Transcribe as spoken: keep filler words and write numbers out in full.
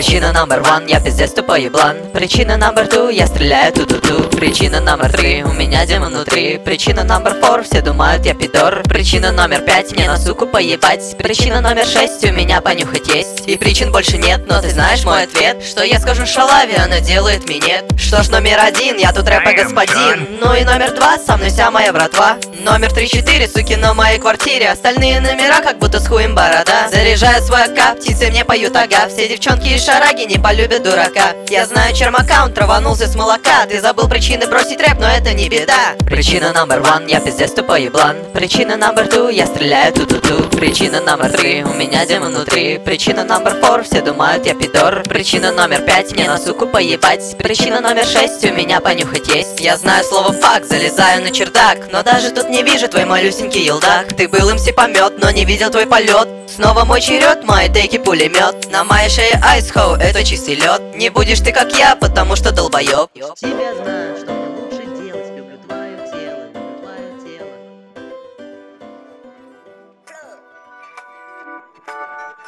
Причина номер one, я пиздец тупой еблан. Причина номер two, я стреляю ту-ту-ту. Причина номер три, у меня демон внутри. Причина номер four, все думают я пидор. Причина номер пять, мне на суку поебать. Причина номер шесть, у меня понюхать есть. И причин больше нет, но ты знаешь мой ответ. Что я скажу шалаве, она делает минет. Что ж, номер один, я тут рэпа господин. Ну и номер два, со мной вся моя братва. Номер три-четыре, суки на моей квартире. Остальные номера как будто с хуем борода. Заряжаю свой АК, птицы мне поют ага. Все девчонки и шараги не полюбят дурака. Я знаю чермакаунт, траванулся с молока. Ты забыл причины бросить рэп, но это не беда. Причина номер one, я пиздец тупой еблан. Причина номер two, я стреляю ту-ту-ту. Причина номер три, у меня демон внутри. Причина номер four, все думают я пидор. Причина номер пять, мне на суку поебать. Причина номер шесть, у меня понюхать есть. Я знаю слово фак, залезаю на чердак. Но даже тут не вижу твой малюсенький елдак. Ты был им помет, но не видел твой полет. Снова мой черед, мои теки пулемет. На моей шее айс хоу, это чистый лед. Не будешь ты как я, потому что долбоеб. Тебя знаю, что